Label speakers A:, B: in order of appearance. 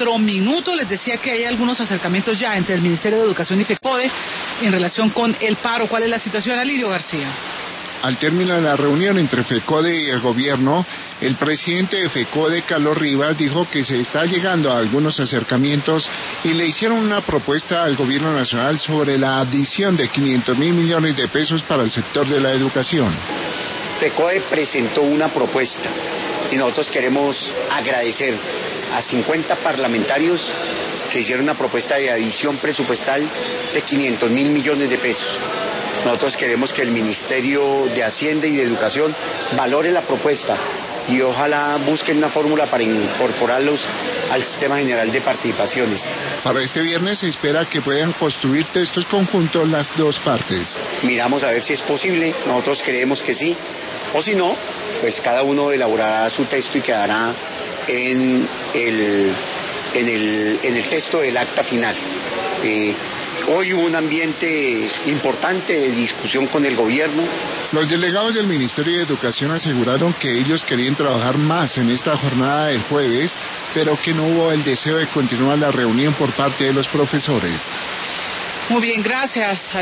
A: 4 minutos. Les decía que hay algunos acercamientos ya entre el Ministerio de Educación y FECODE en relación con el paro. ¿Cuál es la situación, Alirio García?
B: Al término de la reunión entre FECODE y el gobierno, el presidente de FECODE, Carlos Rivas, dijo que se está llegando a algunos acercamientos y le hicieron una propuesta al gobierno nacional sobre la adición de 500.000 millones de pesos para el sector de la educación.
C: FECODE presentó una propuesta y nosotros queremos agradecer a 50 parlamentarios que hicieron una propuesta de adición presupuestal de 500.000 millones de pesos. Nosotros queremos que el Ministerio de Hacienda y de Educación valore la propuesta y ojalá busquen una fórmula para incorporarlos al Sistema General de Participaciones.
B: Para este viernes se espera que puedan construir textos conjuntos las dos partes.
C: Miramos a ver si es posible, nosotros creemos que sí, o si no, pues cada uno elaborará su texto y quedará en el texto del acta final. Hoy hubo un ambiente importante de discusión con el gobierno.
B: Los delegados del Ministerio de Educación aseguraron que ellos querían trabajar más en esta jornada del jueves, pero que no hubo el deseo de continuar la reunión por parte de los profesores.
A: Muy bien, gracias.